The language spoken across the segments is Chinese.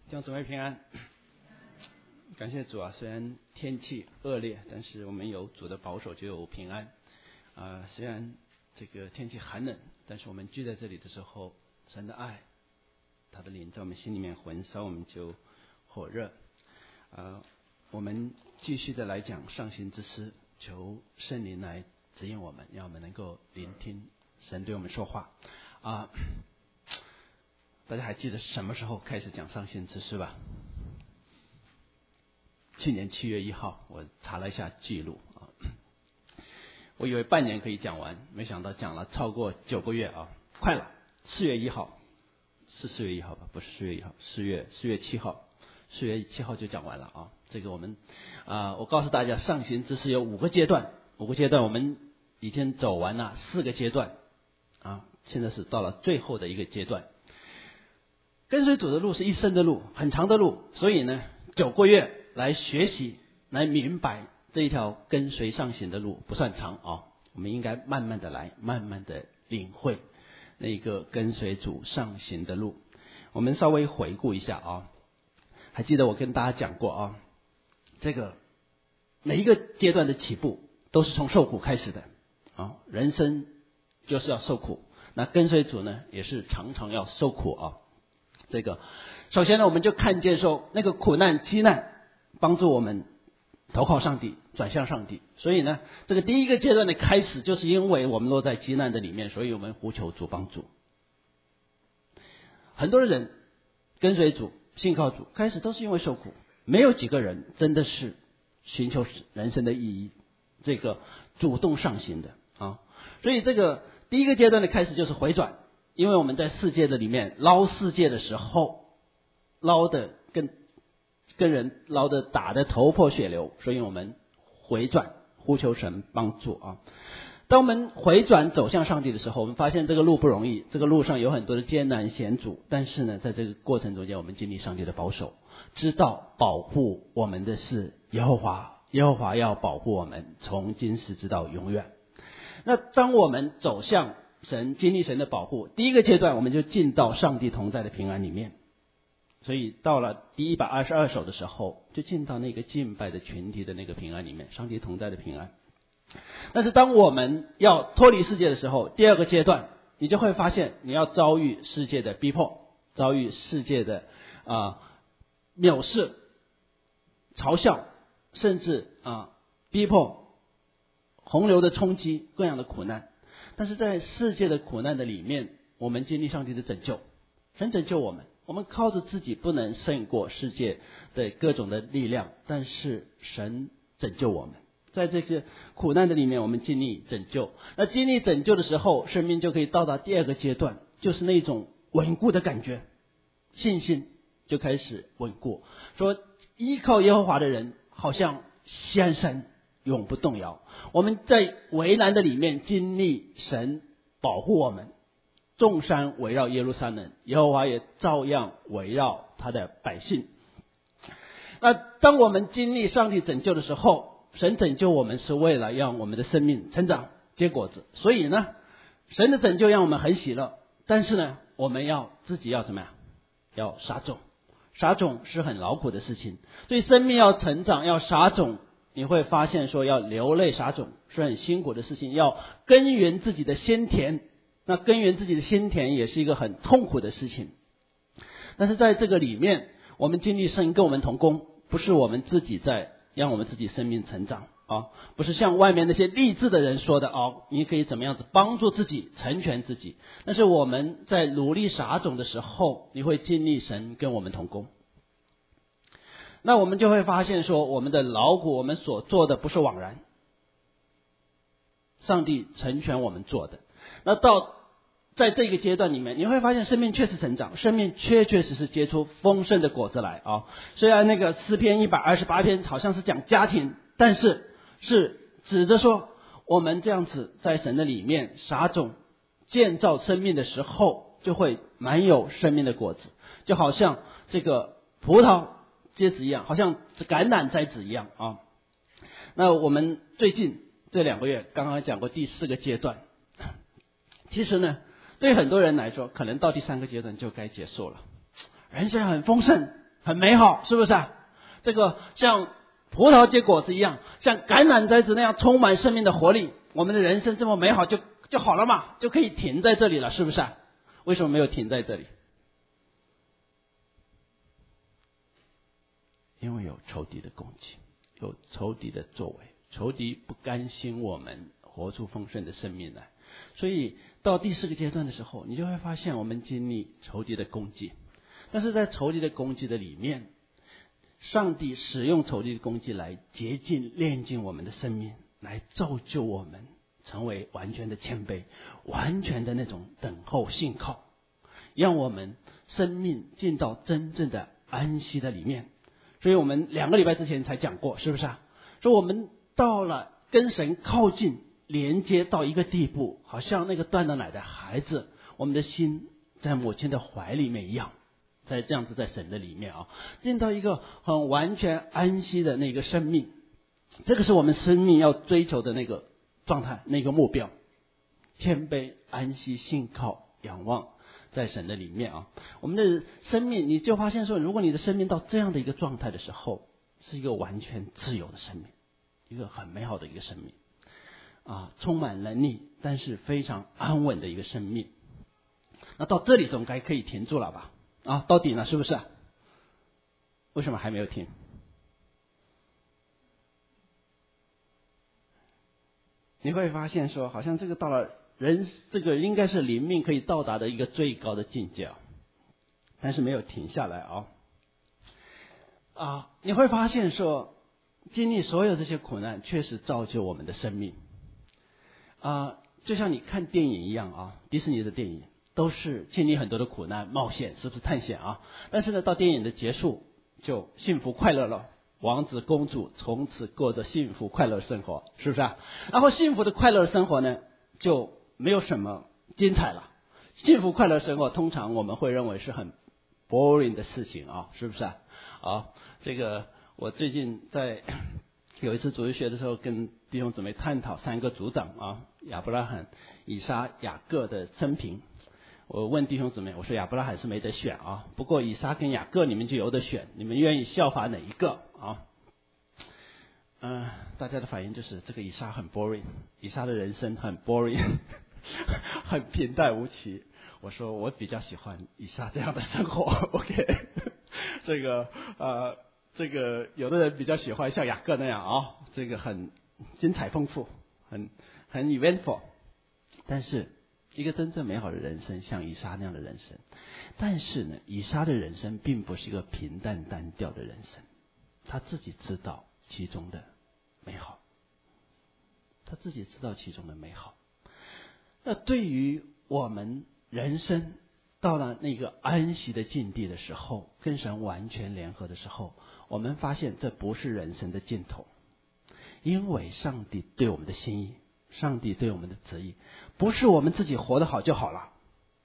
弟兄姊妹平安，感谢主啊！虽然天气恶劣，但是我们有主的保守，就有平安。虽然这个天气寒冷，但是我们聚在这里的时候，神的爱，他的灵在我们心里面焚烧，我们就火热。我们继续的来讲上行之诗，求圣灵来指引我们，让我们能够聆听神对我们说话。大家还记得什么时候开始讲上行之诗吧？去年7月1号，我查了一下记录啊，我以为半年可以讲完，没想到讲了超过9个月啊，快了。4月1号是4月1号吧？不是4月1号，4月7号，4月7号就讲完了啊。这个我们我告诉大家，上行之诗有5个阶段，5个阶段我们已经走完了4个阶段啊，现在是到了最后的一个阶段。跟随主的路是一生的路，很长的路，所以呢，9个月来学习，来明白这一条跟随上行的路不算长啊，我们应该慢慢的来，慢慢的领会那个跟随主上行的路。我们稍微回顾一下啊，还记得我跟大家讲过啊，这个每一个阶段的起步都是从受苦开始的啊，人生就是要受苦，那跟随主呢也是常常要受苦啊。这个首先呢，我们就看见说那个苦难饥难帮助我们投靠上帝，转向上帝。所以呢，这个第一个阶段的开始，就是因为我们落在饥难的里面，所以我们呼求主帮助。很多人跟随主信靠主开始都是因为受苦，没有几个人真的是寻求人生的意义，这个主动上行的啊。所以这个第一个阶段的开始就是回转，因为我们在世界的里面捞世界的时候，捞的跟人捞的打得头破血流，所以我们回转呼求神帮助啊。当我们回转走向上帝的时候，我们发现这个路不容易，这个路上有很多的艰难险阻，但是呢，在这个过程中间，我们经历上帝的保守，知道保护我们的是耶和华，耶和华要保护我们从今时直到永远。那当我们走向神，经历神的保护，第一个阶段我们就进到上帝同在的平安里面。所以到了第122首的时候，就进到那个敬拜的群体的那个平安里面，上帝同在的平安。但是当我们要脱离世界的时候，第二个阶段你就会发现你要遭遇世界的逼迫，遭遇世界的藐视、嘲笑，甚至逼迫、洪流的冲击，各样的苦难。但是在世界的苦难的里面，我们经历上帝的拯救，神拯救我们，我们靠着自己不能胜过世界的各种的力量，但是神拯救我们，在这些苦难的里面我们经历拯救。那经历拯救的时候，生命就可以到达第二个阶段，就是那种稳固的感觉，信心就开始稳固，说依靠耶和华的人好像锡安山永不动摇。我们在危难的里面经历神保护我们，众山围绕耶路撒冷，耶和华也照样围绕他的百姓。那当我们经历上帝拯救的时候，神拯救我们是为了让我们的生命成长结果子，所以呢，神的拯救让我们很喜乐。但是呢，我们自己要怎么样？要撒种，撒种是很劳苦的事情，所以生命要成长，要撒种，你会发现说要流泪撒种是很辛苦的事情，要耕耘自己的先田，那耕耘自己的先田也是一个很痛苦的事情。但是在这个里面，我们经历神跟我们同工，不是我们自己在让我们自己生命成长啊，不是像外面那些励志的人说的你可以怎么样子帮助自己成全自己，但是我们在努力撒种的时候，你会经历神跟我们同工。那我们就会发现说，我们的劳苦，我们所做的不是枉然，上帝成全我们做的。那在这个阶段里面，你会发现生命确实成长，生命确实是结出丰盛的果子来啊。虽然那个诗篇128篇好像是讲家庭，但是是指着说我们这样子在神的里面撒种建造生命的时候，就会满有生命的果子，就好像这个葡萄结子一样，好像橄榄栽子一样啊。那我们最近这2个月刚刚讲过第4个阶段，其实呢，对很多人来说，可能到第3个阶段就该结束了。人生很丰盛， 很美好，是不是啊？这个像葡萄结果子一样，像橄榄栽子那样充满生命的活力，我们的人生这么美好就好了嘛，就可以停在这里了，是不是啊？为什么没有停在这里？因为有仇敌的攻击，有仇敌的作为，仇敌不甘心我们活出丰盛的生命来，所以到第4个阶段的时候，你就会发现我们经历仇敌的攻击，但是在仇敌的攻击的里面，上帝使用仇敌的攻击来洁净炼净我们的生命，来造就我们成为完全的谦卑，完全的那种等候信靠，让我们生命进到真正的安息的里面。所以我们2个礼拜之前才讲过，是不是啊？说我们到了跟神靠近连接到一个地步，好像那个断了奶的孩子，我们的心在母亲的怀里面一样，在这样子在神的里面啊，进到一个很完全安息的那个生命，这个是我们生命要追求的那个状态，那个目标，谦卑、安息、信靠、仰望，在神的里面啊，我们的生命你就发现说，如果你的生命到这样的一个状态的时候，是一个完全自由的生命，一个很美好的一个生命啊，充满能力，但是非常安稳的一个生命。那到这里总该可以停住了吧？啊，到底呢？是不是？为什么还没有停？你会发现说，好像这个到了人这个应该是灵命可以到达的一个最高的境界啊，但是没有停下来啊。你会发现说，经历所有这些苦难，确实造就我们的生命啊，就像你看电影一样啊，迪士尼的电影都是经历很多的苦难、冒险，是不是探险啊？但是呢，到电影的结束就幸福快乐了。王子公主从此过着幸福快乐的生活，是不是啊？然后幸福的快乐的生活呢，就没有什么精彩了。幸福快乐的生活通常我们会认为是很 boring 的事情啊，是不是啊？这个我最近在有一次主日学的时候，跟弟兄姊妹探讨3个族长啊，亚伯拉罕、以撒、雅各的生平。我问弟兄姊妹，我说亚伯拉罕是没得选啊，不过以撒跟雅各你们就有得选，你们愿意效法哪一个啊？大家的反应就是这个以撒很 boring， 以撒的人生很 boring， 很平淡无奇。我说我比较喜欢以撒这样的生活，OK， 这个有的人比较喜欢像雅各那样啊，这个很精彩丰富，很 eventful， 但是一个真正美好的人生像以撒那样的人生，但是呢，以撒的人生并不是一个平淡单调的人生，他自己知道其中的美好，他自己知道其中的美好。那对于我们人生到了那个安息的境地的时候，跟神完全联合的时候，我们发现这不是人生的尽头，因为上帝对我们的心意，上帝对我们的旨意，不是我们自己活得好就好了，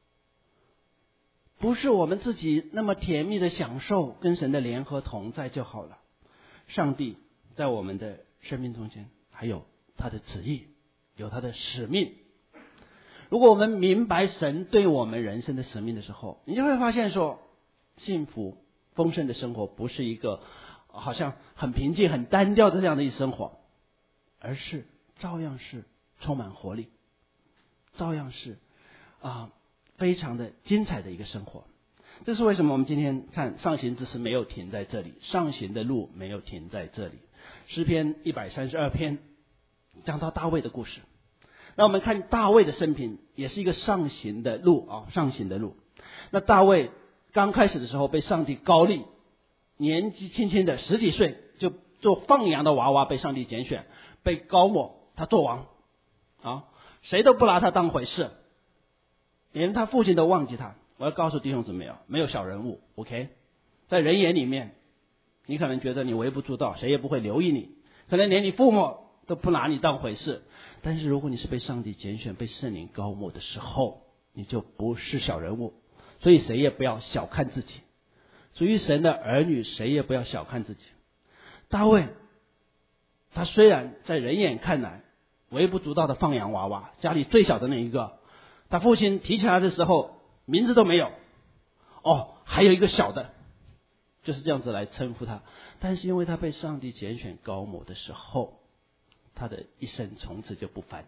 不是我们自己那么甜蜜的享受跟神的联合同在就好了。上帝在我们的生命中间还有他的旨意，有他的使命。如果我们明白神对我们人生的使命的时候，你就会发现说，幸福丰盛的生活不是一个好像很平静很单调的这样的一生活，而是照样是充满活力，照样是非常的精彩的一个生活。这是为什么我们今天看上行之诗没有停在这里，上行的路没有停在这里。诗篇132篇讲到大卫的故事，那我们看大卫的生平也是一个上行的路啊，上行的路。那大卫刚开始的时候被上帝膏立，年纪轻轻的10几岁就做放羊的娃娃被上帝拣选，被膏抹，他做王啊，谁都不拿他当回事，连他父亲都忘记他。我要告诉弟兄姊妹啊，没有小人物 ，OK， 在人眼里面，你可能觉得你微不足道，谁也不会留意你，可能连你父母都不拿你当回事。但是如果你是被上帝拣选、被圣灵膏抹的时候，你就不是小人物。所以谁也不要小看自己，属于神的儿女，谁也不要小看自己。大卫，他虽然在人眼看来微不足道的放羊娃娃，家里最小的那一个，他父亲提起来的时候名字都没有。还有一个小的， 就是这样子来称呼他。但是因为他被上帝拣选膏抹的时候，他的一生从此就不凡。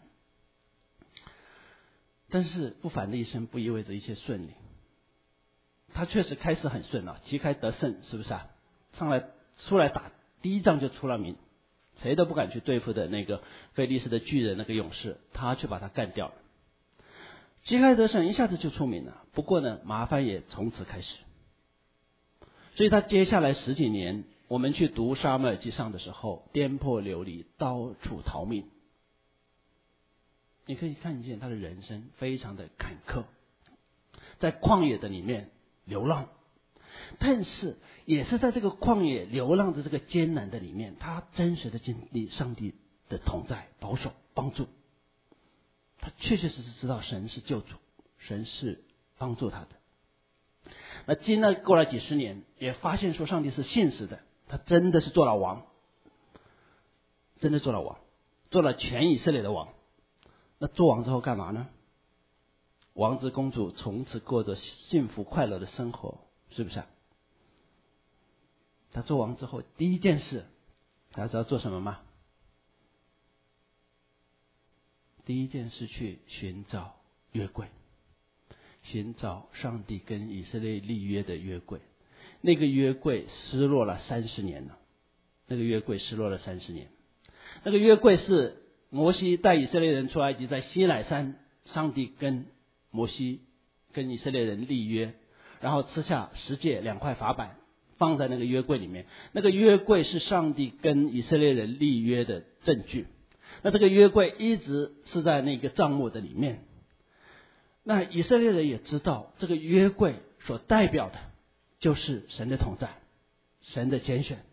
但是不凡的一生不意味着一切顺利，他确实开始很顺啊，旗开得胜，是不是啊？出来打第一仗就出了名，谁都不敢去对付的那个菲利士的巨人那个勇士，他去把他干掉了，旗开得胜，一下子就出名了。不过呢，麻烦也从此开始。所以他接下来10几年，我们去读撒母耳记上的时候，颠沛流离，到处逃命。你可以看见他的人生非常的坎坷，在旷野的里面流浪，但是也是在这个旷野流浪的这个艰难的里面，他真实的经历上帝的同在、保守、帮助。他确确实实知道神是救主，神是帮助他的。那过了几十年，也发现说上帝是信实的，他真的是做了王，真的做了王，做了全以色列的王。那做王之后干嘛呢？王子公主从此过着幸福快乐的生活，是不是啊？他做王之后第一件事，大家知道做什么吗？第一件事去寻找约柜，寻找上帝跟以色列立约的约柜。那个约柜失落了30年了，那个约柜失落了30年。那个约柜是摩西带以色列人出埃及，在西乃山，上帝跟摩西跟以色列人立约，然后赐下10诫2块法板，放在那个约柜里面。那个约柜是上帝跟以色列人立约的证据。那这个约柜一直是在那个帐幕的里面。那以色列人也知道，这个约柜所代表的就是神的同在，神的拣选。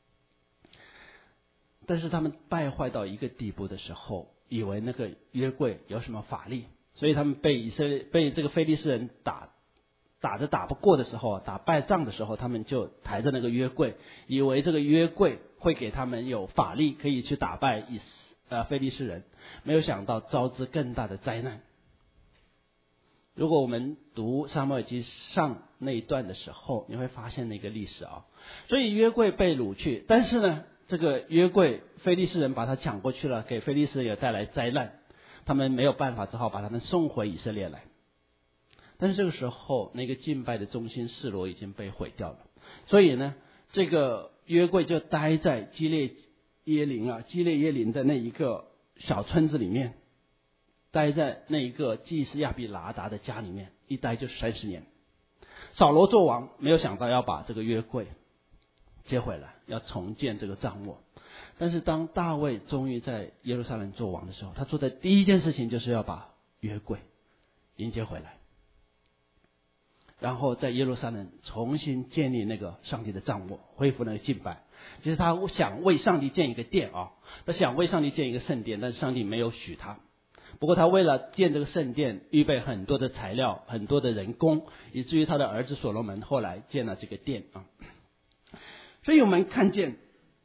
但是他们败坏到一个地步的时候，以为那个约柜有什么法力，所以他们被这个非利士人打不过的时候，打败仗的时候，他们就抬着那个约柜，以为这个约柜会给他们有法力，可以去打败非利士人，没有想到招致更大的灾难。如果我们读撒母耳记上那一段的时候，你会发现那个历史啊。所以约柜被掳去，但是呢，这个约柜非利士人把它抢过去了，给非利士人也带来灾难，他们没有办法，只好把他们送回以色列来。但是这个时候，那个敬拜的中心示罗已经被毁掉了，所以呢，这个约柜就待在基列耶林的那一个小村子里面，待在那一个祭司亚比拿达的家里面，一待就30年。扫罗做王，没有想到要把这个约柜接回来，要重建这个帐幕。但是当大卫终于在耶路撒冷做王的时候，他做的第一件事情就是要把约柜迎接回来，然后在耶路撒冷重新建立那个上帝的帐幕，恢复那个敬拜。其实他想为上帝建一个殿啊，他想为上帝建一个圣殿，但是上帝没有许他。不过他为了建这个圣殿，预备很多的材料，很多的人工，以至于他的儿子所罗门后来建了这个殿啊。所以我们看见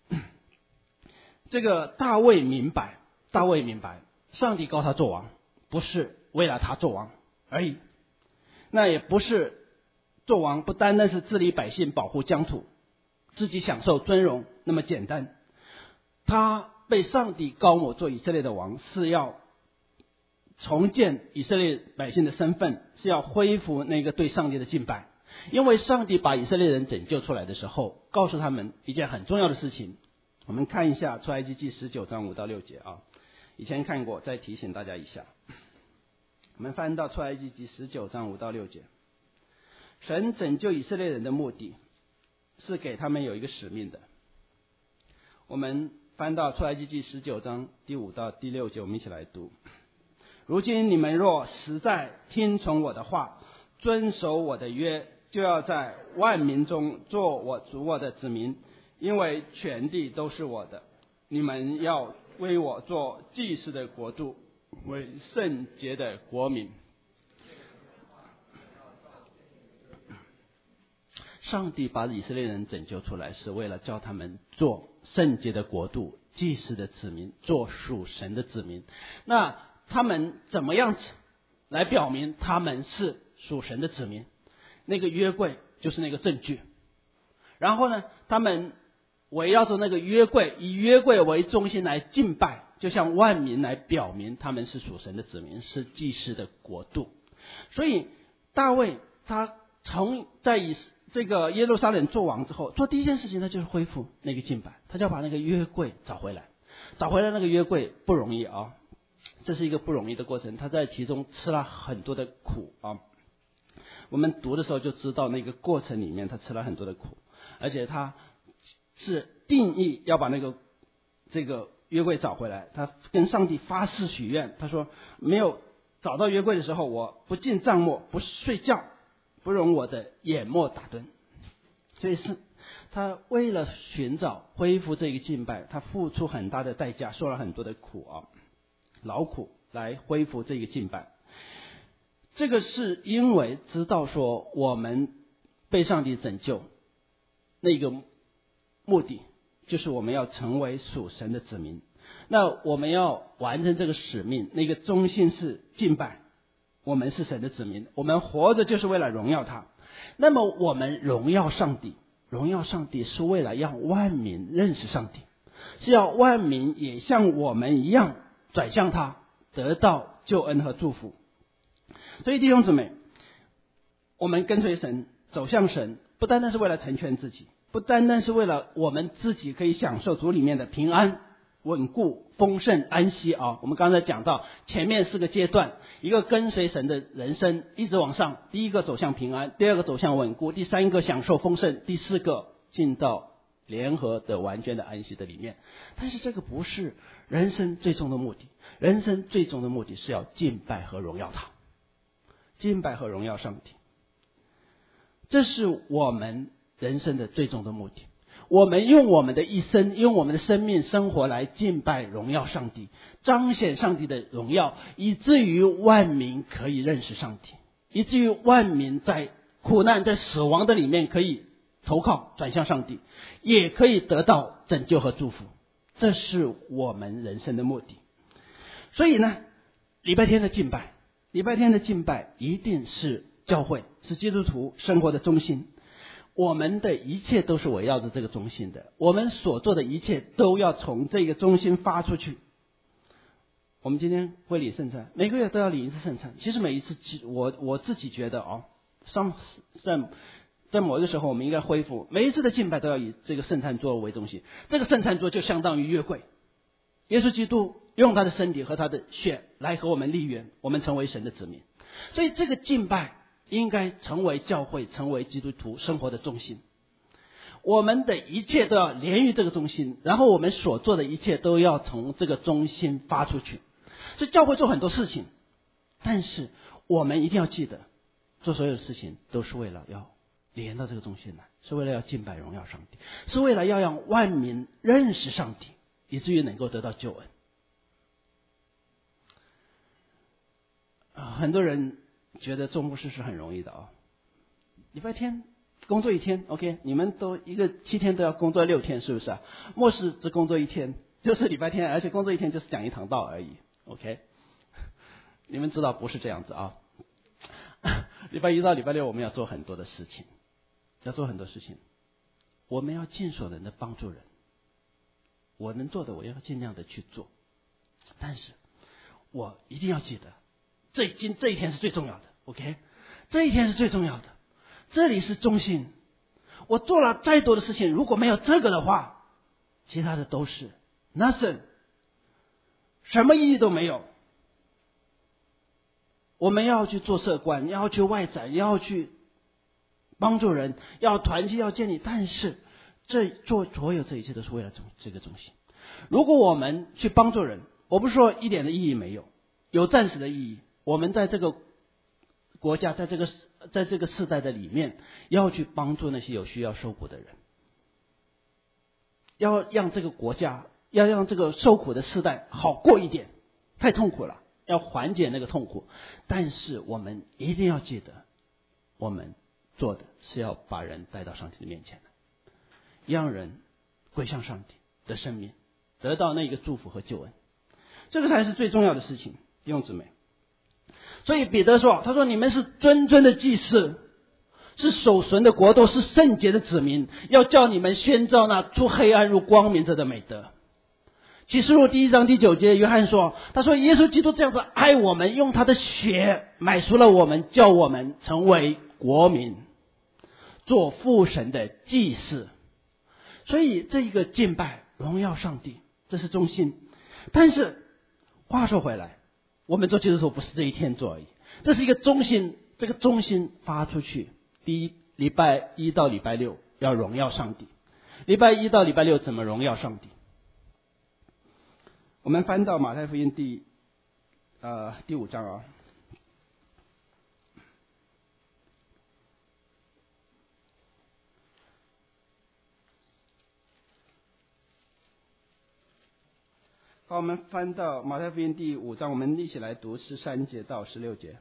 这个大卫明白上帝膏他做王不是为了他做王而已，那也不是做王不单单是治理百姓，保护疆土，自己享受尊荣那么简单。他被上帝膏抹做以色列的王，是要重建以色列百姓的身份，是要恢复那个对上帝的敬拜。因为上帝把以色列人拯救出来的时候，告诉他们一件很重要的事情。我们看一下出埃及记19章5到6节啊，以前看过，再提醒大家一下。我们翻到出埃及记19章5到6节。神拯救以色列人的目的是给他们有一个使命的。我们翻到出埃及记19章第5到第6节，我们一起来读。如今你们若实在听从我的话，遵守我的约，就要在万民中做我主我的子民，因为全地都是我的。你们要为我做祭司的国度，为圣洁的国民。上帝把以色列人拯救出来，是为了叫他们做圣洁的国度，祭司的子民，做属神的子民。那他们怎么样子来表明他们是属神的子民？那个约柜就是那个证据。 然后呢，他们围绕着那个约柜，以约柜为中心来敬拜，就向万民来表明他们是属神的子民，是祭司的国度。所以大卫他在以这个耶路撒冷做王之后，做第一件事情，他就是恢复那个敬拜，他就要把那个约柜找回来。找回来那个约柜不容易啊，这是一个不容易的过程，他在其中吃了很多的苦啊。我们读的时候就知道那个过程里面他吃了很多的苦，而且他是定义要把这个约柜找回来。他跟上帝发誓许愿，他说没有找到约柜的时候，我不进帐幕，不睡觉，不容我的眼目打盹。所以是他为了寻找恢复这个敬拜，他付出很大的代价，受了很多的苦啊，劳苦来恢复这个敬拜。这个是因为知道说我们被上帝拯救，那个目的就是我们要成为属神的子民。那我们要完成这个使命，那个中心是敬拜，我们是神的子民，我们活着就是为了荣耀他。那么我们荣耀上帝，荣耀上帝是为了让万民认识上帝，是要万民也像我们一样转向他，得到救恩和祝福。所以弟兄姊妹，我们跟随神，走向神，不单单是为了成全自己，不单单是为了我们自己可以享受主里面的平安、稳固、丰盛、安息啊。我们刚才讲到前面4个阶段，一个跟随神的人生一直往上，第一个走向平安，第二个走向稳固，第三个享受丰盛，第4个进到联合的完全的安息的里面。但是这个不是人生最终的目的，人生最终的目的是要敬拜和荣耀他，敬拜和荣耀上帝，这是我们人生的最终的目的。我们用我们的一生，用我们的生命生活来敬拜荣耀上帝，彰显上帝的荣耀，以至于万民可以认识上帝，以至于万民在苦难在死亡的里面可以投靠转向上帝，也可以得到拯救和祝福。这是我们人生的目的。所以呢，礼拜天的敬拜一定是教会，是基督徒生活的中心。我们的一切都是围绕着这个中心的，我们所做的一切都要从这个中心发出去。我们今天会领圣餐，每个月都要领一次圣餐。其实每一次我自己觉得在某一个时候我们应该恢复，每一次的敬拜都要以这个圣餐桌为中心。这个圣餐桌就相当于约柜，耶稣基督用他的身体和他的血来和我们立约，我们成为神的子民。所以这个敬拜应该成为教会，成为基督徒生活的中心。我们的一切都要连于这个中心，然后我们所做的一切都要从这个中心发出去。所以教会做很多事情，但是我们一定要记得，做所有的事情都是为了要连到这个中心来，是为了要敬拜荣耀上帝，是为了要让万民认识上帝，以至于能够得到救恩。很多人觉得做牧师是很容易的啊，礼拜天工作1天 ，OK， 你们都一个7天都要工作6天，是不是啊？牧师只工作1天，就是礼拜天，而且工作1天就是讲1堂道而已 ，OK。你们知道不是这样子啊。礼拜1到礼拜6我们要做很多的事情，我们要尽所能的帮助人，我能做的我要尽量的去做，但是我一定要记得这一天是最重要的 ，OK， 这一天是最重要的，这里是中心。我做了再多的事情，如果没有这个的话，其他的都是 nothing， 什么意义都没有。我们要去做社官，要去外展，要去帮助人，要团结，要建立，但是做所有这一切都是为了这个中心。如果我们去帮助人，我不是说一点的意义没有，有暂时的意义。我们在这个国家，在这个世代的里面，要去帮助那些有需要受苦的人，要让这个国家，要让这个受苦的世代好过一点，太痛苦了，要缓解那个痛苦。但是我们一定要记得，我们做的是要把人带到上帝的面前来，让人归向上帝的生命，得到那个祝福和救恩，这个才是最重要的事情，弟兄姊妹。所以彼得说，他说你们是谆谆的祭司， 是守存的国度，是圣洁的子民，要叫你们宣召那出黑暗入光明者的美德。启示录1章第9节，约翰说，他说耶稣基督这样子爱我们，用他的血买赎了我们，叫我们成为国民，做父神的祭司。所以这一个敬拜荣耀上帝，这是中心。但是话说回来，我们做基督徒不是这一天做而已，这是一个中心，这个中心发出去。第一，礼拜一到礼拜六要荣耀上帝。礼拜一到礼拜六怎么荣耀上帝？我们翻到马太福音第5章啊。好，我们翻到马太福音第5章，我们一起来读13节到16节。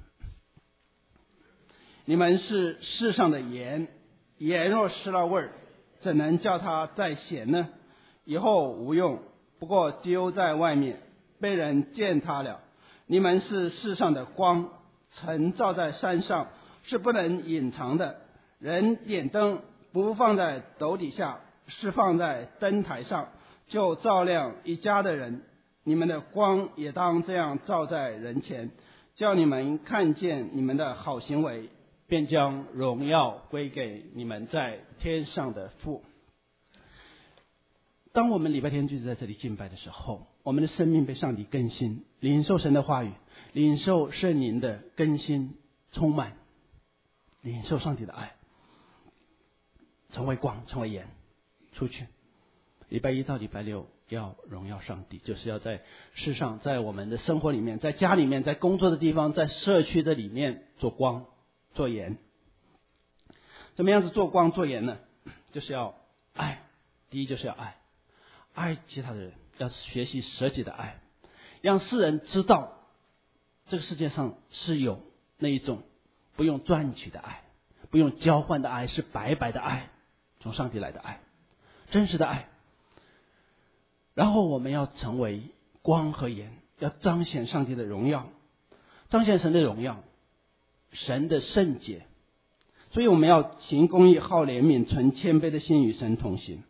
你们是世上的盐，盐若失了味儿，怎能叫它再咸呢？以后无用，不过丢在外面，被人践踏了。你们是世上的光，晨照在山上，是不能隐藏的。人点灯不放在斗底下，是放在灯台上，就照亮一家的人。你们的光也当这样照在人前，叫你们看见你们的好行为，便将荣耀归给你们在天上的父。当我们礼拜天聚集在这里敬拜的时候，我们的生命被上帝更新，领受神的话语，领受圣灵的更新充满，领受上帝的爱，成为光，成为盐，出去。礼拜一到礼拜六要荣耀上帝，就是要在世上，在我们的生活里面，在家里面，在工作的地方，在社区的里面做光做盐。怎么样子做光做盐呢？就是要爱。第一就是要爱，爱其他的人，要学习舍己的爱，让世人知道这个世界上是有那一种不用赚取的爱，不用交换的爱，是白白的爱，从上帝来的爱，真实的爱。然后我们要成为光和盐，要彰显上帝的荣耀，彰显神的荣耀，神的圣洁。所以我们要行公义，好怜悯，存谦卑的心，与神同行。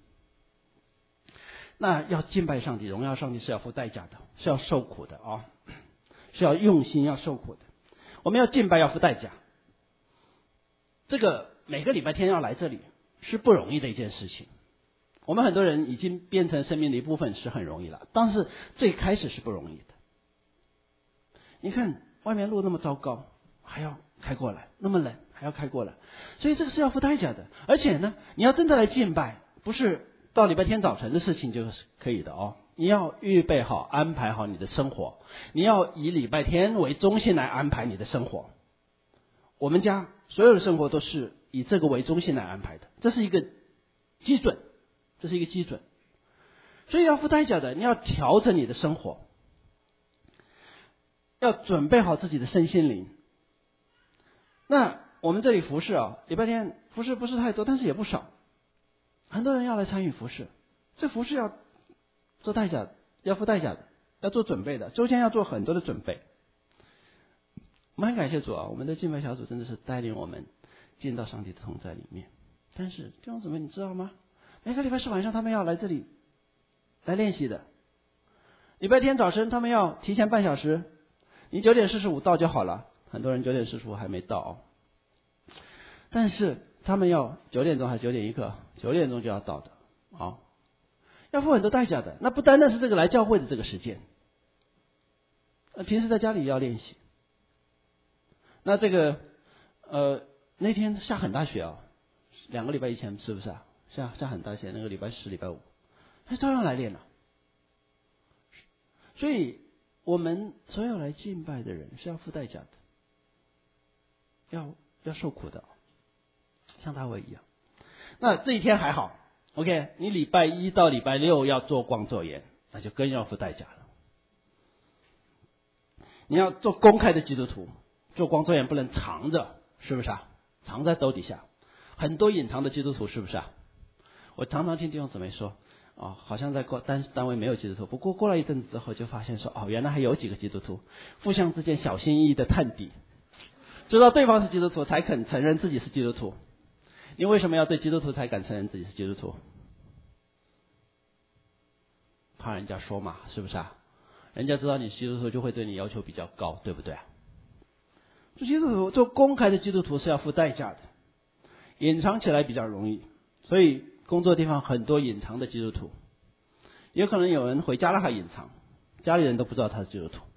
那要敬拜上帝，荣耀上帝是要付代价的，是要受苦的啊，是要用心，要受苦的。我们要敬拜，要付代价。这个每个礼拜天要来这里是不容易的一件事情。我们很多人已经变成生命的一部分是很容易了，但是最开始是不容易的。你看外面路那么糟糕，还要开过来，那么冷还要开过来，所以这个是要付代价的。而且呢，你要真的来敬拜，不是到礼拜天早晨的事情就是可以的哦。你要预备好，安排好你的生活，你要以礼拜天为中心来安排你的生活。我们家所有的生活都是以这个为中心来安排的，这是一个基准，这是一个基准。所以要付代价的，你要调整你的生活，要准备好自己的身心灵。那我们这里服事啊，礼拜天服事不是太多，但是也不少，很多人要来参与服事。这服事要做代价的，要付代价的，要做准备的，周间要做很多的准备。我们很感谢主啊，我们的敬拜小组真的是带领我们进到上帝的同在里面。但是弟兄姊妹，你知道吗？每个礼拜四晚上他们要来这里来练习的，礼拜天早晨他们要提前半小时，你9点45到就好了。很多人9点45还没到哦，但是他们要9点钟还是9点1刻，9点钟就要到的哦，要付很多代价的。那不单单是这个来教会的这个时间，平时在家里要练习。那这个那天下很大雪啊，2个礼拜以前是不是啊？下很大雪，那个礼拜10、礼拜5，还照样来练了。所以我们所有来敬拜的人是要付代价的，要受苦的，像大卫一样。那这一天还好 ，OK， 你礼拜1到礼拜6要做光做盐，那就更要付代价了。你要做公开的基督徒，做光做盐不能藏着，是不是啊？藏在兜底下，很多隐藏的基督徒，是不是啊？我常常听弟兄姊妹说，哦，好像在单位没有基督徒，不过过了一阵子之后就发现说，哦，原来还有几个基督徒，互相之间小心翼翼的探底，知道对方是基督徒才肯承认自己是基督徒你为什么要对基督徒才敢承认自己是基督徒？怕人家说嘛，是不是啊？人家知道你是基督徒，就会对你要求比较高，对不对啊？做基督徒，做公开的基督徒是要付代价的，隐藏起来比较容易，所以工作地方很多隐藏的基督徒，也可能有人回家了还隐藏，家里人都不知道他是基督徒。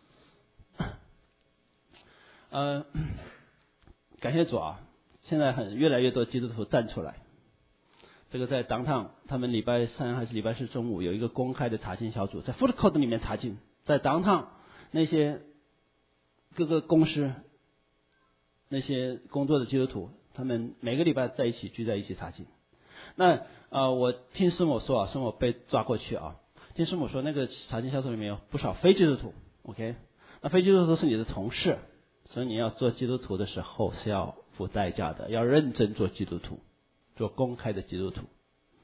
感谢主啊！现在越来越多基督徒站出来。这个在downtown，他们礼拜三还是礼拜四中午有一个公开的查经小组，在 food court 里面查经，在downtown那些各个公司那些工作的基督徒，他们每个礼拜在一起聚在一起查经。那我听师母说啊，师母被抓过去啊，听师母说那个查经小组里面有不少非基督徒 ，OK？ 那非基督徒是你的同事，所以你要做基督徒的时候是要付代价的，要认真做基督徒，做公开的基督徒。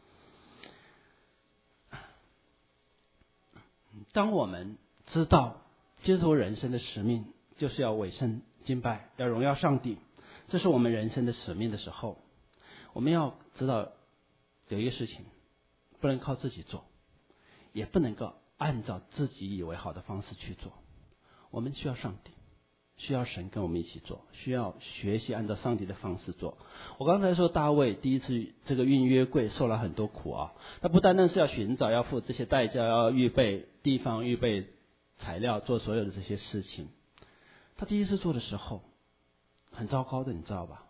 当我们知道基督徒人生的使命就是要委身敬拜，要荣耀上帝，这是我们人生的使命的时候，我们要知道有一个事情，不能靠自己做，也不能够按照自己以为好的方式去做，我们需要上帝，需要神跟我们一起做，需要学习按照上帝的方式做。我刚才说大卫第一次这个运约柜受了很多苦啊，他不单单是要寻找，要付这些代价，要预备地方，预备材料，做所有的这些事情。他第一次做的时候很糟糕的，你知道吧？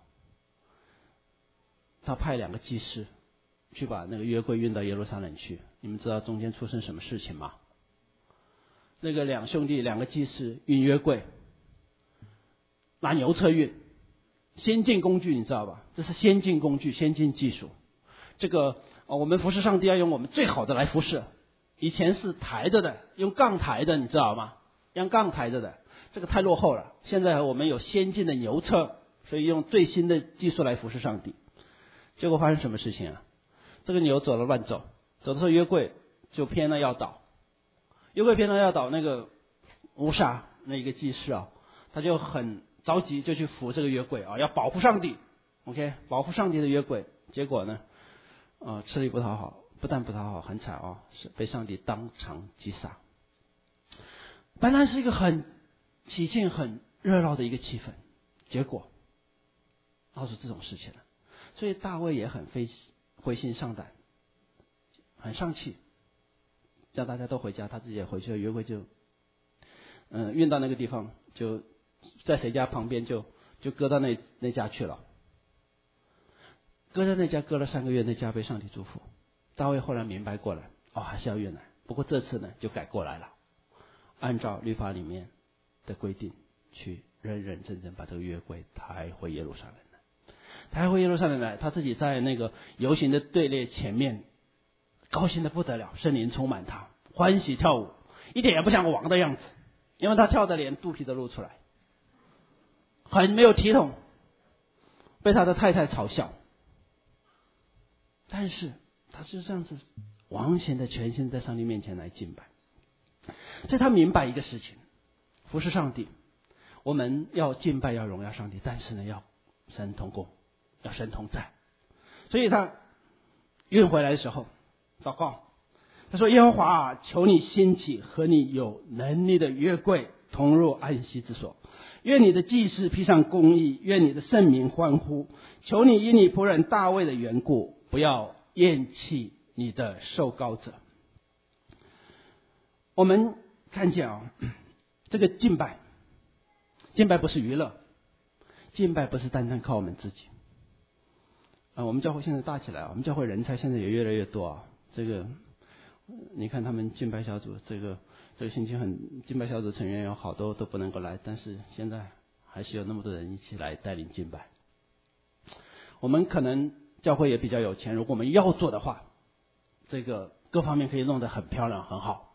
他派2个祭司去把那个约柜运到耶路撒冷去。你们知道中间出生什么事情吗？那个2兄弟2个祭司运约柜，拿牛车运，先进工具，你知道吧？这是先进工具，先进技术。这个我们服侍上帝要用我们最好的来服侍。以前是抬着的，用杠抬的，你知道吗？用杠抬着的，这个太落后了。现在我们有先进的牛车，所以用最新的技术来服侍上帝。结果发生什么事情啊？这个牛走了乱走，走的时候约柜就偏了要倒。约柜偏了要倒，那个乌撒那一个祭司啊，他就很着急，就去扶这个约柜啊，要保护上帝 ，OK， 保护上帝的约柜。结果呢，吃力不讨好，不但不讨好，很惨啊，是被上帝当场击杀。本来是一个很喜庆、很热闹的一个气氛，结果闹出这种事情了。所以大卫也很灰心丧胆，很丧气，叫大家都回家，他自己也回去了。约柜就运到那个地方，就在谁家旁边就搁到那家去了。搁在那家搁了3个月，那家被上帝祝福。大卫后来明白过来，还是要运来。不过这次呢就改过来了，按照律法里面的规定去认认真真把这个约柜抬回耶路撒冷来。抬回耶路撒冷来，他自己在那个游行的队列前面高兴得不得了，圣灵充满他，欢喜跳舞，一点也不像个王的样子，因为他跳得连肚皮都露出来，很没有体统，被他的太太嘲笑。但是他就这样子完全的全心在上帝面前来敬拜。所以他明白一个事情，服侍上帝，我们要敬拜，要荣耀上帝，但是呢要神同工，要神同在。所以他运回来的时候祷告，他说：耶和华啊，求你兴起和你有能力的约柜同入安息之所，愿你的祭司披上公义，愿你的圣民欢呼，求你因你仆人大卫的缘故，不要厌弃你的受膏者。我们看见这个敬拜不是娱乐，敬拜不是单单靠我们自己。我们教会现在大起来，我们教会人才现在也越来越多啊。这个你看他们敬拜小组，这个星期敬拜小组成员有好多都不能够来，但是现在还是有那么多人一起来带领敬拜。我们可能教会也比较有钱，如果我们要做的话，这个各方面可以弄得很漂亮很好。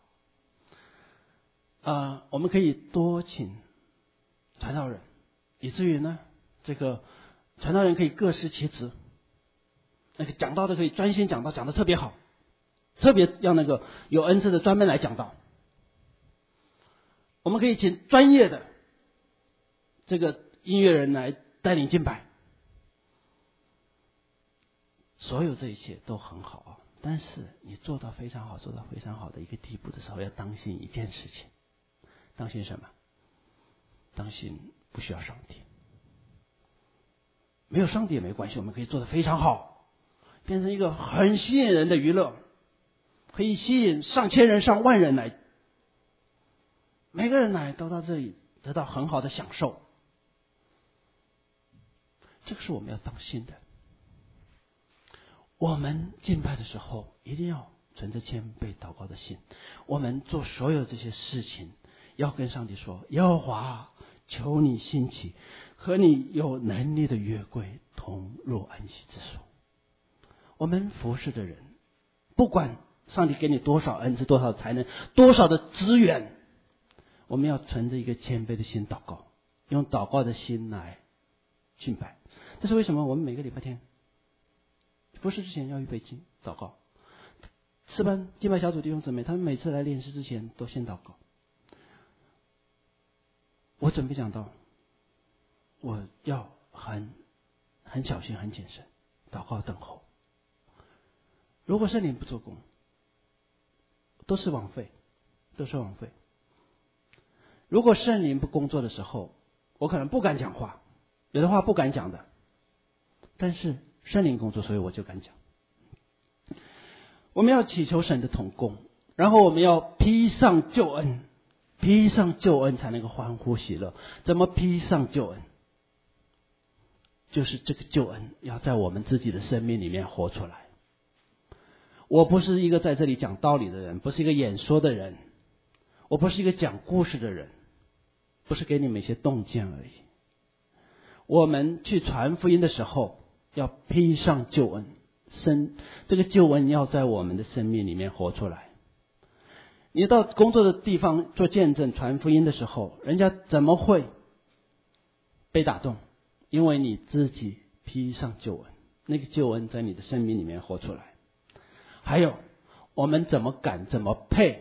我们可以多请传道人，以至于呢，这个传道人可以各司其职。那个讲道的可以专心讲道，讲得特别好，特别让那个有恩赐的专门来讲道。我们可以请专业的这个音乐人来带领敬拜。 所有这一切都很好，但是你做到非常好，做到非常好的一个地步的时候，要当心一件事情。当心什么？当心不需要上帝。没有上帝也没关系，我们可以做得非常好，变成一个很吸引人的娱乐，可以吸引上千人上万人来，每个人来都到这里得到很好的享受。这个是我们要当心的。我们敬拜的时候一定要存着谦卑祷告的心，我们做所有这些事情要跟上帝说，耶和华，求你兴起，和你有能力的约柜同入安息之所。我们服侍的人，不管上帝给你多少恩赐，多少才能，多少的资源，我们要存着一个谦卑的心祷告，用祷告的心来敬拜。这是为什么我们每个礼拜天服侍之前要预备经祷告。诗班敬拜小组弟兄姊妹，他们每次来练习之前都先祷告。我准备讲到，我要很小心很谨慎，祷告等候。如果圣灵不做工，都是枉费，都是枉费。如果圣灵不工作的时候，我可能不敢讲话，有的话不敢讲的，但是圣灵工作，所以我就敢讲。我们要祈求神的同工，然后我们要披上救恩，披上救恩才能够欢呼喜乐。怎么披上救恩？就是这个救恩要在我们自己的生命里面活出来。我不是一个在这里讲道理的人，不是一个演说的人，我不是一个讲故事的人，不是给你们一些洞见而已。我们去传福音的时候要披上救恩，这个救恩要在我们的生命里面活出来。你到工作的地方做见证传福音的时候，人家怎么会被打动？因为你自己披上救恩，那个救恩在你的生命里面活出来。还有我们怎么敢怎么配？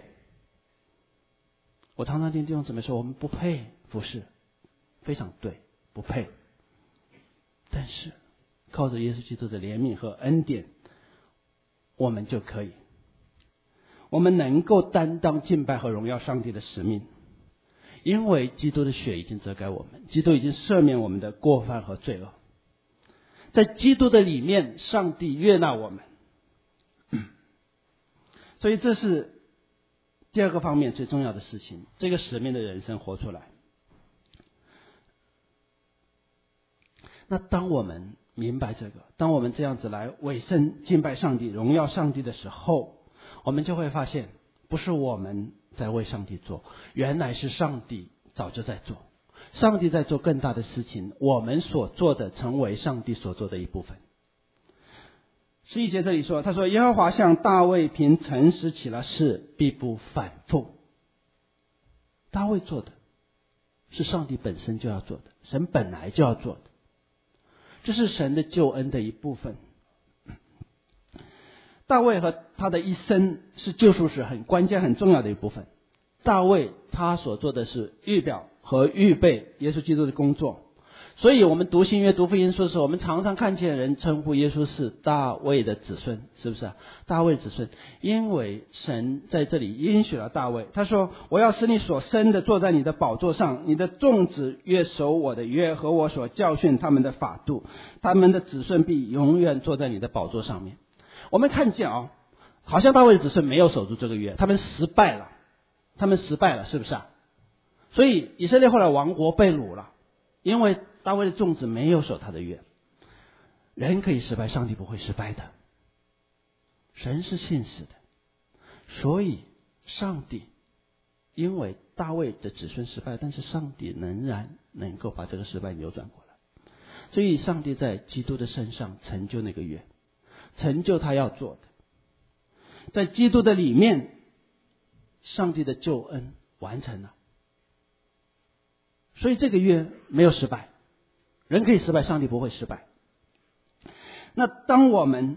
我常常听弟兄姊妹说我们不配服侍，非常对，不配。但是靠着耶稣基督的怜悯和恩典，我们就可以，我们能够担当敬拜和荣耀上帝的使命，因为基督的血已经遮盖我们，基督已经赦免我们的过犯和罪恶。在基督的里面，上帝悦纳我们。所以这是第二个方面最重要的事情，这个使命的人生活出来。那当我们明白这个，当我们这样子来委身敬拜上帝、荣耀上帝的时候，我们就会发现，不是我们在为上帝做，原来是上帝早就在做，上帝在做更大的事情，我们所做的成为上帝所做的一部分。11节这里说，他说耶和华向大卫凭诚实起了誓，必不反复。大卫做的是上帝本身就要做的，神本来就要做的，这是神的救恩的一部分。大卫和他的一生是救赎史很关键很重要的一部分。大卫他所做的是预表和预备耶稣基督的工作。所以我们读新约读福音书的时候，我们常常看见人称呼耶稣是大卫的子孙，是不是啊？大卫子孙，因为神在这里应许了大卫，他说我要使你所生的坐在你的宝座上，你的众子约守我的约和我所教训他们的法度，他们的子孙必永远坐在你的宝座上面。我们看见好像大卫的子孙没有守住这个约，他们失败了，是不是啊？所以以色列后来亡国被掳了，因为大卫的众子没有守他的约。人可以失败，上帝不会失败的，神是信实的。所以上帝因为大卫的子孙失败，但是上帝仍然能够把这个失败扭转过来。所以上帝在基督的身上成就那个约，成就他要做的。在基督的里面，上帝的救恩完成了。所以这个约没有失败，人可以失败，上帝不会失败。那当我们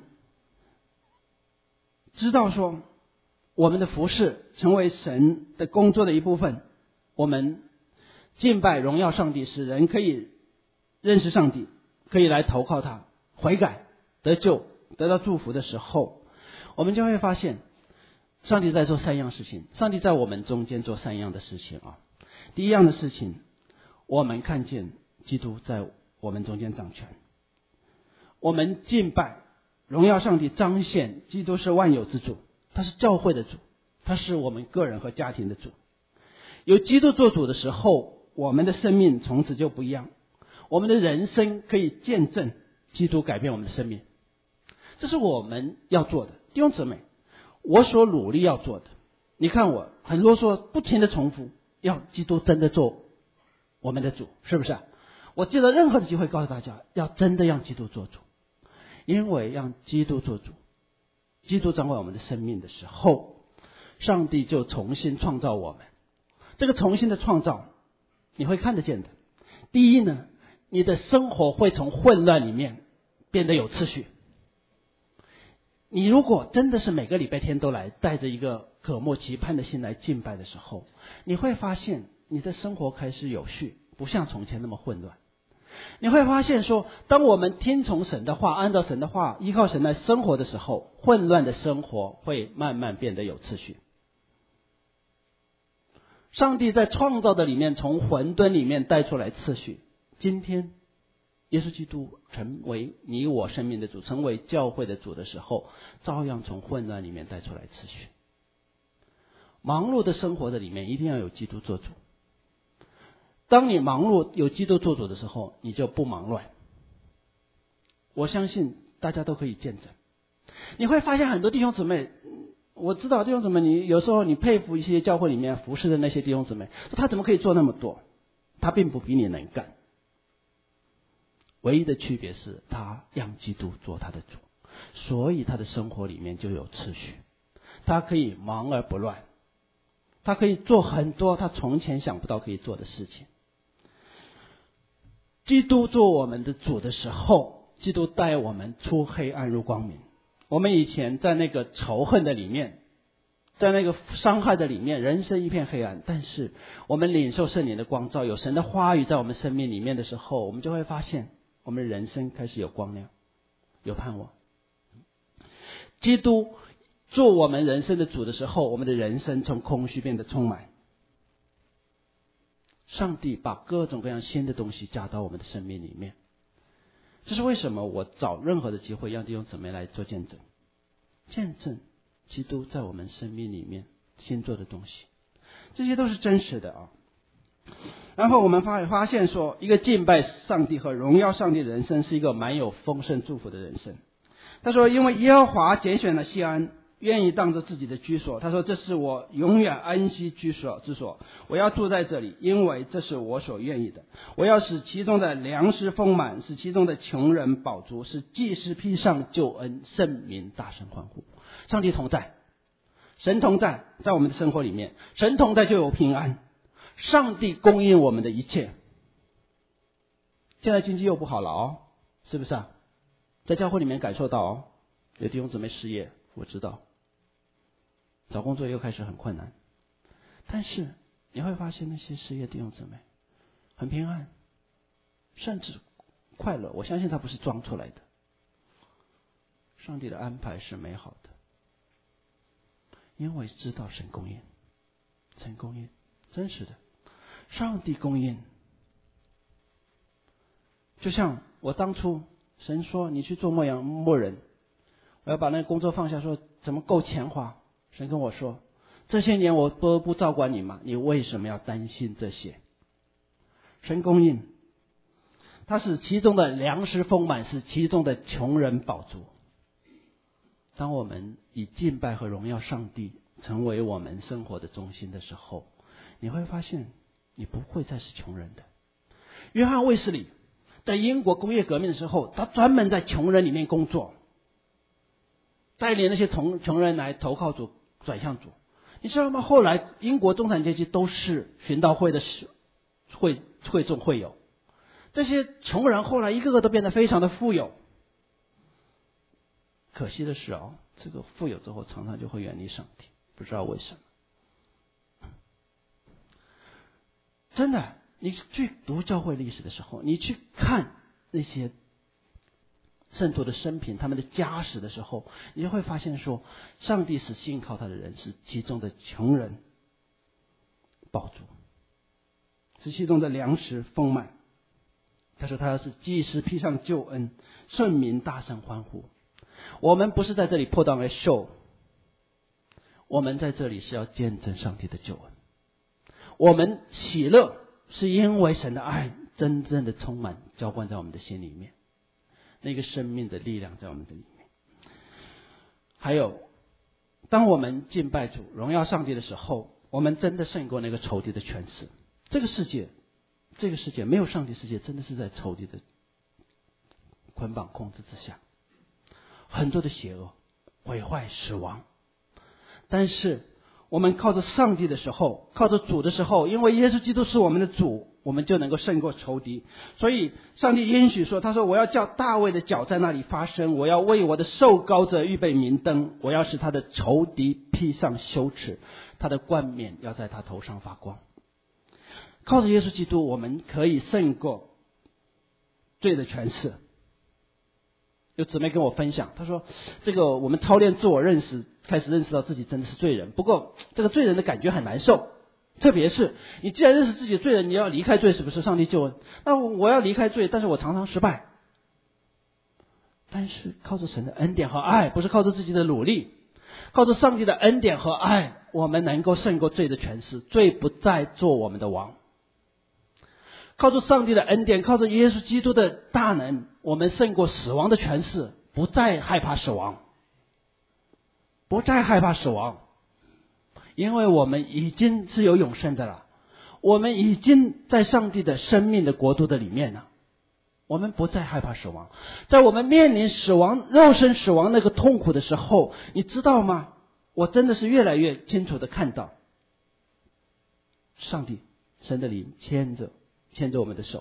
知道说我们的服事成为神的工作的一部分，我们敬拜荣耀上帝，使人可以认识上帝，可以来投靠他，悔改得救， 得到祝福的时候，我们就会发现上帝在做三样事情，上帝在我们中间做三样的事情啊。第一样的事情，我们看见基督在我们中间掌权，我们敬拜荣耀上帝，彰显基督是万有之主，他是教会的主，他是我们个人和家庭的主。有基督做主的时候，我们的生命从此就不一样，我们的人生可以见证基督改变我们的生命，这是我们要做的。弟兄姊妹，我所努力要做的，你看我很啰嗦，不停的重复，要基督真的做我们的主，是不是？我借着任何的机会告诉大家，要真的让基督做主，因为让基督做主，基督掌管我们的生命的时候，上帝就重新创造我们。这个重新的创造你会看得见的。第一呢，你的生活会从混乱里面变得有秩序。你如果真的是每个礼拜天都来，带着一个渴慕期盼的心来敬拜的时候，你会发现你的生活开始有序，不像从前那么混乱。你会发现说，当我们听从神的话，按照神的话，依靠神来生活的时候，混乱的生活会慢慢变得有秩序。上帝在创造的里面，从混沌里面带出来秩序。今天耶稣基督成为你我生命的主，成为教会的主的时候，照样从混乱里面带出来秩序。忙碌的生活的里面一定要有基督做主。当你忙碌有基督做主的时候，你就不忙乱。我相信大家都可以见证。你会发现很多弟兄姊妹，我知道弟兄姊妹，你有时候你佩服一些教会里面服侍的那些弟兄姊妹，他怎么可以做那么多？他并不比你能干，唯一的区别是他让基督做他的主，所以他的生活里面就有秩序，他可以忙而不乱，他可以做很多他从前想不到可以做的事情。基督做我们的主的时候，基督带我们出黑暗入光明。我们以前在那个仇恨的里面，在那个伤害的里面，人生一片黑暗，但是我们领受圣灵的光照，有神的话语在我们生命里面的时候，我们就会发现我们的人生开始有光亮，有盼望。基督做我们人生的主的时候，我们的人生从空虚变得充满。上帝把各种各样新的东西加到我们的生命里面。这是为什么我找任何的机会让弟兄姊妹来做见证，见证基督在我们生命里面新做的东西，这些都是真实的啊。然后我们发现说，一个敬拜上帝和荣耀上帝的人生是一个蛮有丰盛祝福的人生。他说，因为耶和华拣选了锡安，愿意当作自己的居所。他说，这是我永远安息居所之所，我要住在这里，因为这是我所愿意的。我要使其中的粮食丰满，使其中的穷人饱足，使祭司披上救恩，圣民大声欢呼。上帝同在，神同在，在我们的生活里面，神同在就有平安，上帝供应我们的一切。现在经济又不好了哦，是不是啊？在教会里面感受到哦，有弟兄姊妹失业，我知道找工作又开始很困难，但是你会发现那些失业弟兄姊妹很平安，甚至快乐。我相信他不是装出来的，上帝的安排是美好的，因为知道神供应，神供应，真实的，上帝供应。就像我当初神说你去做牧人，我要把那个工作放下，说怎么够钱花？神跟我说，这些年我不照管你吗？你为什么要担心这些？神供应，他使其中的粮食丰满，使其中的穷人饱足。当我们以敬拜和荣耀上帝成为我们生活的中心的时候，你会发现你不会再是穷人的。约翰卫斯理在英国工业革命的时候，他专门在穷人里面工作，带领那些穷人来投靠主，转向主。你知道吗？后来英国中产阶级都是寻道会的会众会友，这些穷人后来一个个都变得非常的富有。可惜的是哦，这个富有之后常常就会远离上帝，不知道为什么。真的，你去读教会历史的时候，你去看那些圣徒的生平、他们的家史的时候，你就会发现说，上帝使信靠他的人是其中的穷人饱足，是其中的粮食丰满。他说他要是祭司披上救恩，顺民大声欢呼。我们不是在这里put on a show， 我们在这里是要见证上帝的救恩。我们喜乐是因为神的爱真正的充满浇灌在我们的心里面，那个生命的力量在我们的里面。还有当我们敬拜主荣耀上帝的时候，我们真的胜过那个仇敌的权势。这个世界没有上帝世界，真的是在仇敌的捆绑控制之下，很多的邪恶毁坏死亡。但是我们靠着上帝的时候，靠着主的时候，因为耶稣基督是我们的主，我们就能够胜过仇敌。所以上帝应许说，他说我要叫大卫的脚在那里发声，我要为我的受膏者预备明灯，我要使他的仇敌披上羞耻，他的冠冕要在他头上发光。靠着耶稣基督，我们可以胜过罪的权势。有姊妹跟我分享，她说这个我们操练自我认识，开始认识到自己真的是罪人，不过这个罪人的感觉很难受，特别是你既然认识自己的罪人，你要离开罪，是不是上帝救恩？那我要离开罪，但是我常常失败。但是靠着神的恩典和爱，不是靠着自己的努力，靠着上帝的恩典和爱，我们能够胜过罪的权势，罪不再做我们的王。靠着上帝的恩典，靠着耶稣基督的大能，我们胜过死亡的权势，不再害怕死亡，不再害怕死亡，因为我们已经是有永生的了，我们已经在上帝的生命的国度的里面了，我们不再害怕死亡。在我们面临死亡、肉身死亡那个痛苦的时候，你知道吗？我真的是越来越清楚的看到，上帝神的灵牵着我们的手，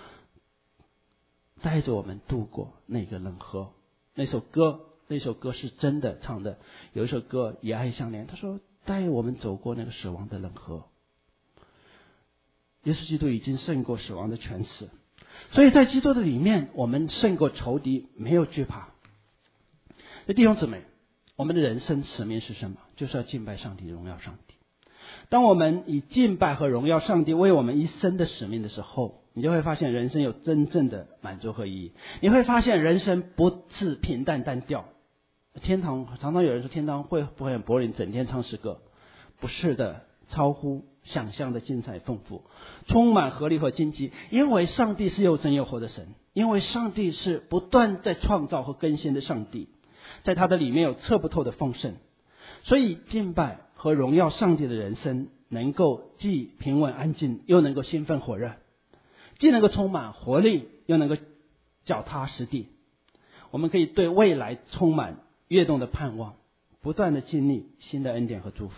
带着我们度过那个冷河。那首歌是真的唱的，有一首歌以爱相连，他说带我们走过那个死亡的冷河。耶稣基督已经胜过死亡的权势，所以在基督的里面，我们胜过仇敌，没有惧怕。弟兄姊妹，我们的人生使命是什么？就是要敬拜上帝，荣耀上帝。当我们以敬拜和荣耀上帝为我们一生的使命的时候，你就会发现人生有真正的满足和意义。你会发现人生不是平淡单调。天堂常常有人说天堂会不会很柏林，整天唱诗歌？不是的，超乎想象的精彩丰富，充满活力和荆棘。因为上帝是又真又活的神，因为上帝是不断在创造和更新的上帝，在他的里面有测不透的丰盛。所以敬拜和荣耀上帝的人生，能够既平稳安静，又能够兴奋火热，既能够充满活力，又能够脚踏实地。我们可以对未来充满跃动的盼望，不断的经历新的恩典和祝福。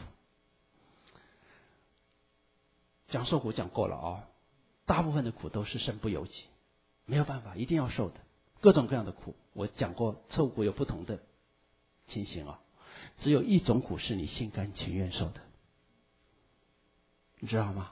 讲受苦讲过了啊，大部分的苦都是身不由己，没有办法，一定要受的，各种各样的苦。我讲过受苦有不同的情形啊，只有一种苦是你心甘情愿受的，你知道吗？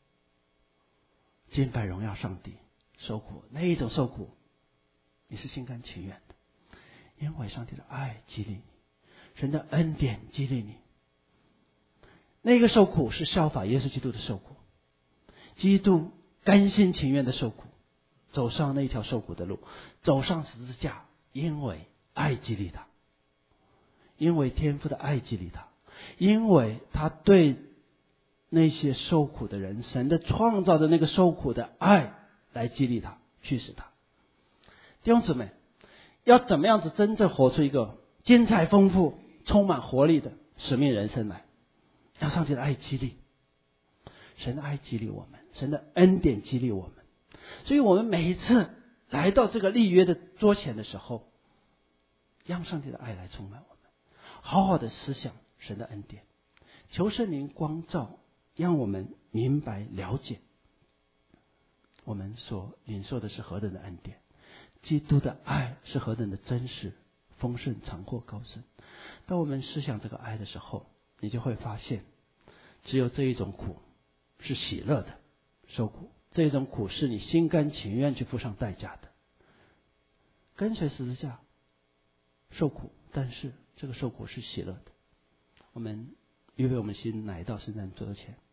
敬拜荣耀上帝，受苦那一种受苦，你是心甘情愿的，因为上帝的爱激励你，神的恩典激励你。那个受苦是效法耶稣基督的受苦，基督甘心情愿的受苦，走上那条受苦的路，走上十字架，因为爱激励他，因为天父的爱激励他，因为他对那些受苦的人，神的创造的那个受苦的爱来激励他，驱使他。弟兄姊妹，要怎么样子真正活出一个精彩丰富、充满活力的使命人生来？让上帝的爱激励，神的爱激励我们，神的恩典激励我们。所以我们每一次来到这个立约的桌前的时候，让上帝的爱来充满我们，好好的思想神的恩典，求圣灵光照，让我们明白了解我们所领受的是何等的恩典，基督的爱是何等的真实、丰盛、长阔、高深。当我们思想这个爱的时候，你就会发现，只有这一种苦是喜乐的受苦，这一种苦是你心甘情愿去付上代价的。 跟随十字架受苦，但是这个受苦是喜乐的。我们预备我们心来到圣诞桌前。